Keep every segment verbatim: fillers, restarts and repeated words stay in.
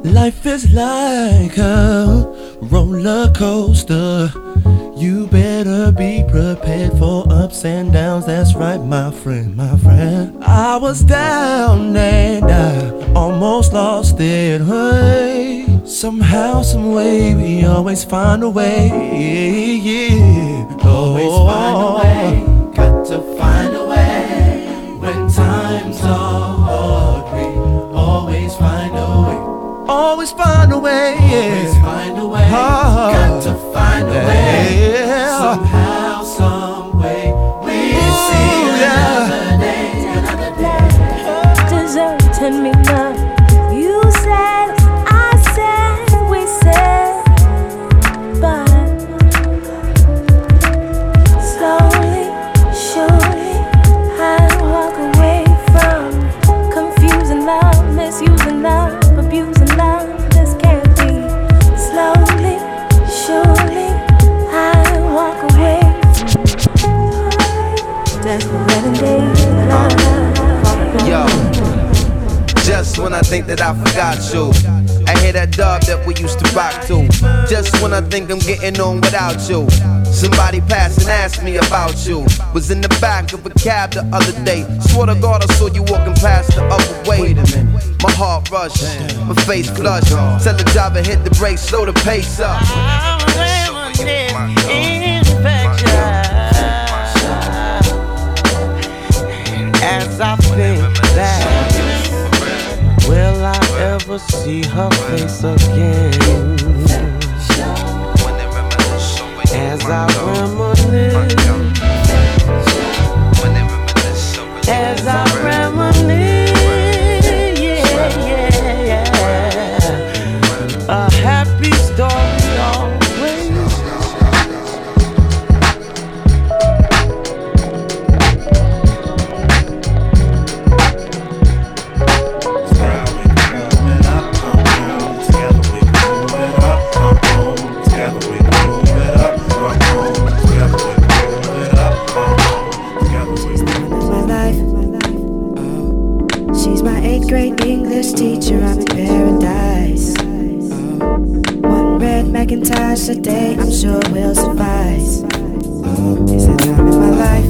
Life is like a roller coaster. You better be prepared for ups and downs. That's right, my friend, my friend. I was down and I almost lost it. Hey, somehow, some way, we always find a way. Yeah. Always find a way. Got to find a way. When times are hard, we always find a way. Always find a way, yeah. Always find a way. Oh. Got to find a way. Yeah. Somehow, some way, we Ooh, see yeah. another day, another day. Deserting me now. You said, I said, we said, but slowly, surely, I walk away from confusing love, misusing love, abusing love. This can't be. Slowly, surely, I walk away. Desperate days. Yo, just when I think that I forgot you, I hear that dub that we used to rock to. Just when I think I'm getting on without you, somebody passed and asked me about you. Was in the back of a cab the other day. Swear to God I saw you walking past the other way. Wait a minute. My heart rushed, my face flushed. Tell the driver hit the brakes, slow the pace up. As I think back, will I ever see her face again? As I reminisce, as I reminisce, yeah, yeah, yeah. A happy story always. Great English teacher, I'm in paradise. One red Macintosh a day, I'm sure will suffice. It's that time in my life.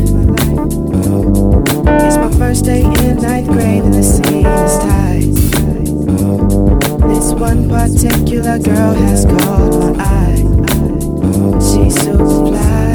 It's my first day in ninth grade and the scene is tight. This one particular girl has caught my eye. She's super fly.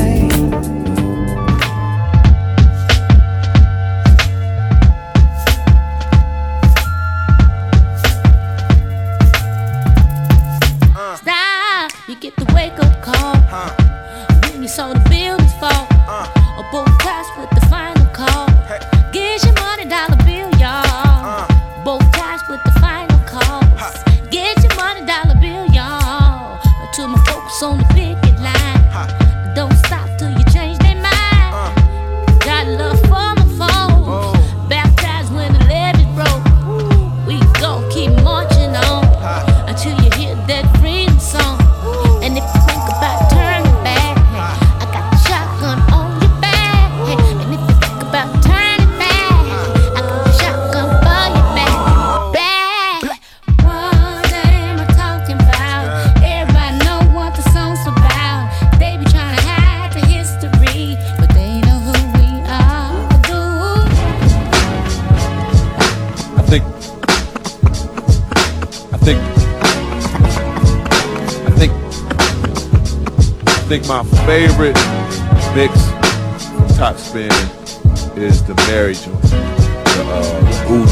I think my favorite mix from Top Spin is the Mary joint, the, uh, the Ooh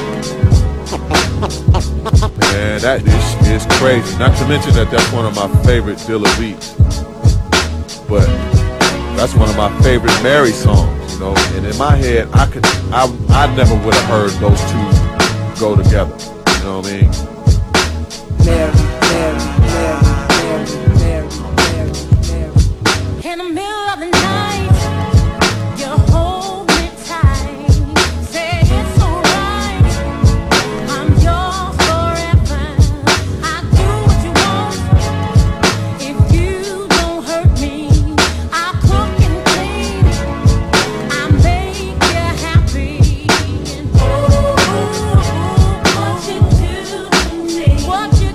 joint. Man, that is, is crazy. Not to mention that that's one of my favorite Dilla beats. But that's one of my favorite Mary songs, you know. And in my head, I could, I, I never would have heard those two go together. You know what I mean? Mary, Mary, Mary, Mary, Mary, Mary, Mary. In the middle of the night, you hold me tight. Say it's alright, I'm yours forever. I do what you want. If you don't hurt me, I'll cook and clean. I make you happy. And ooh, ooh, ooh, what you do to me, what you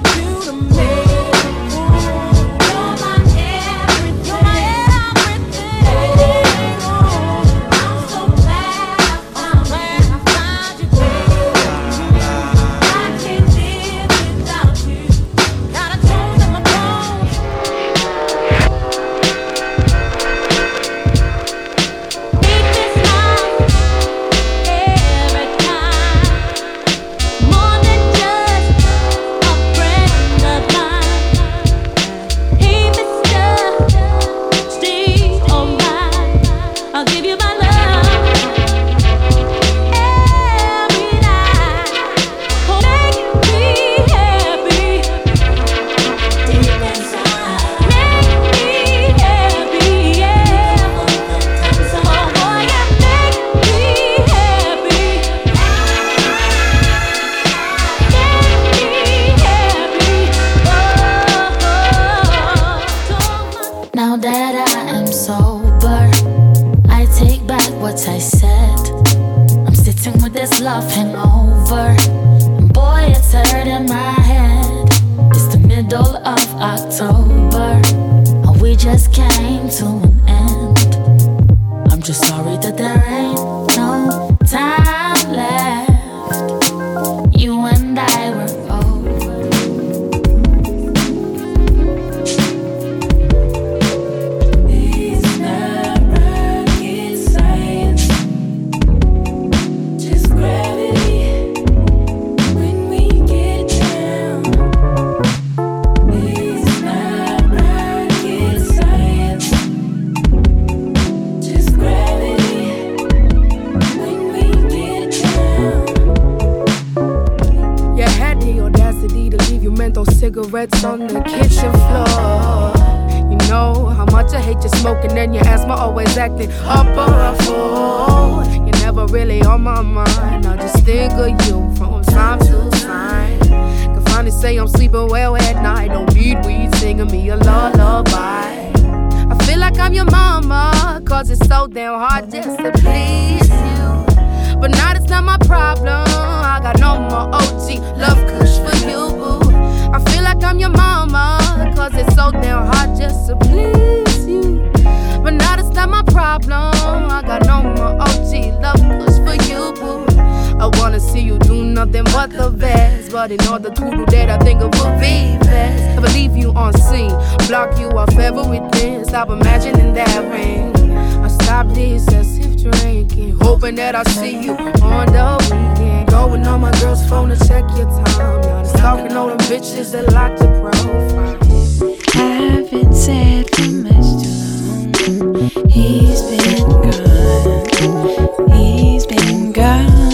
and throw cigarettes on the kitchen floor. You know how much I hate you smoking and your asthma always acting up or a fool. You're never really on my mind. I just think of you from time to time. Can finally say I'm sleeping well at night. Don't need weed singing me a lullaby. I feel like I'm your mama, cause it's so damn hard just to please you. But now it's not my problem. I got no more O G love kush for you, boo. I feel like I'm your mama, cause it's so damn hard just to please you. But now that's not my problem. I got no more O G love kush for you, boo. I wanna see you do nothing but the best, but in order to do that, I think it would be best if I leave you on scene, block you off everything. Stop imagining that ring. I stop this excessive drinking, hoping that I see you on the weekend. Going on my girl's phone to check your time. Now stalking all them bitches that like your profile. I've been sad for much too long. He's been gone. He's been gone.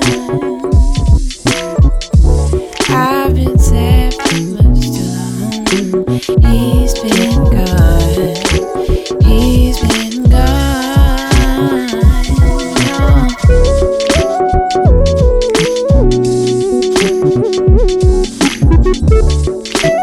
I've been sad for much too long. He's been gone. He's been gone. Oh.